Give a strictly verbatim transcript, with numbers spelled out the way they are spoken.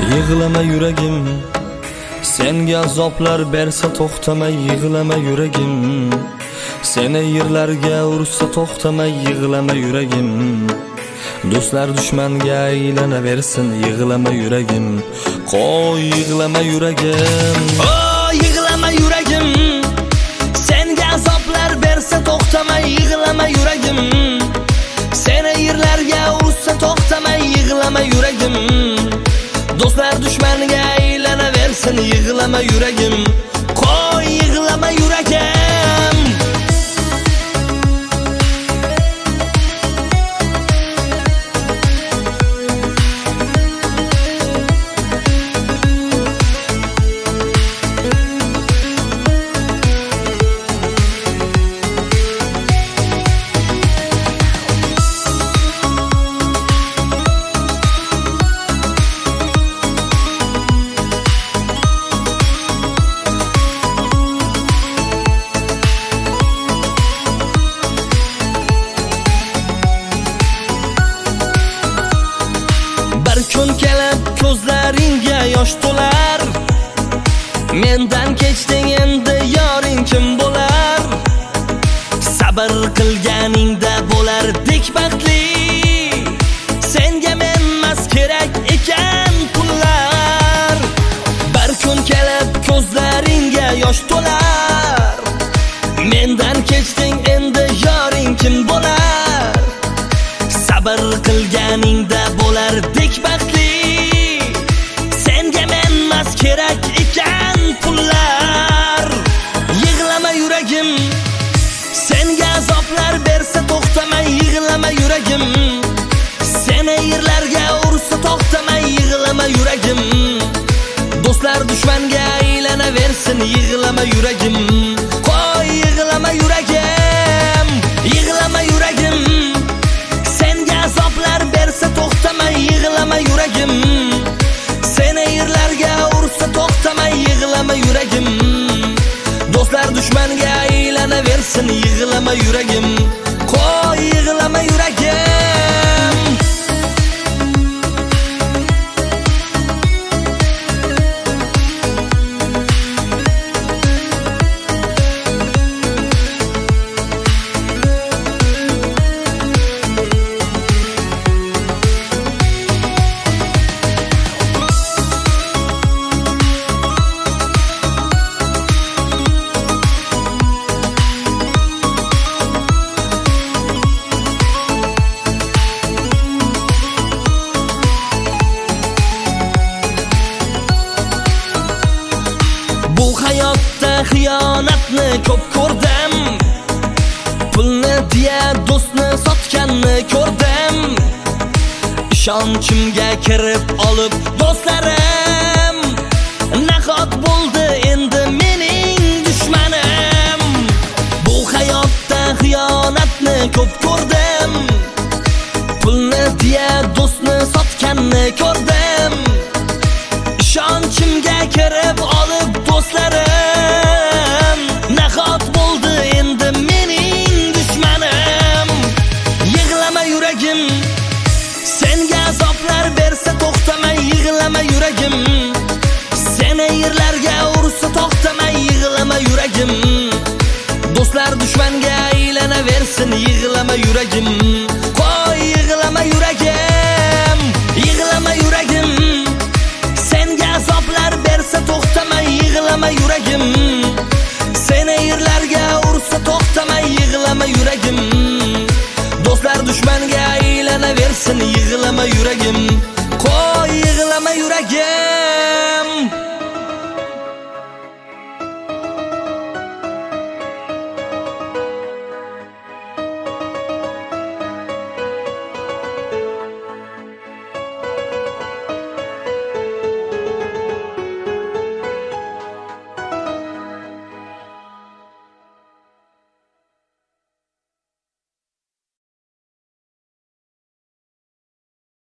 Yig'lama yuragim, senga azoblar bersa to'xtamay yig'lama yuragim. Seni yerlarga ursa to'xtamay yig'lama yuragim. Do'stlar dushmanga aylanaversin yig'lama yuragim. Qo'y yig'lama yuragim. Oh yig'lama yuragim, senga azoblar bersa to'xtamay yig'lama yuragim. Seni yerlarga ursa to'xtamay yig'lama yuragim. Do'stlar dushmanga aylanaversin yig'lama yuragim. Qo'y yig'lama yuragim. Kun kelib ko'zlaringga yosh to'lar. Mendan kechding endi yoring kim bo'lar? Sabr qilganingda bo'lardik baxtli. Senga menmas kerak ekan pullar. Bir kun kelib ko'zlaringga yosh to'lar. Mendan kechding endi yoring kim bo'lar? Sabr qilganingda bo'lardik baxtli. Senga menmas kerak ekan pullar. Yig'lama yuragim, senga azoblar bersa to'xtamay yig'lama yuragim. Seni yerlarga ursa to'xtamay yig'lama yuragim. Do'stlar dushmanga aylanaversin yig'lama yuragim. Qo'y yig'lama yuragim. Yig'lama yuragim, senga azoblar bersa to'xtamay yig'lama yuragim. Seni yerlarga ursa to'xtamay yig'lama yuragim. Do'stlar dushmanga aylanaversin yig'lama yuragim. Qo'y yig'lama yuragim. Bu hayotda xiyonatni ko'p ko'rdim. Pulni diya do'stni sotganni ko'rdim. Ishonchimga kirib olib do'stlarim nahot bo'ldi endi mening dushmanim. Bu hayotda xiyonatni ko'p ko'rdim. Pulni diya do'stni sotganni ko'rdim. Ishonchimga kirib olib do'stlarim nahot bo'ldi endi mening dushmanim. Yig'lama yuragim, senga azoblar bersa to'xtamay yig'lama yuragim. Seni yerlarga ursa to'xtamay yig'lama yuragim. Do'stlar dushmanga aylanaversin yig'lama yuragim. Qo'y yig'lama yuragim. Yig'lama yuragim, senga azoblar bersa to'xtamay yig'lama yuragim. Seni yerlarga ursa to'xtamay yig'lama yuragim. Do'stlar dushmanga aylanaversin yig'lama yuragim.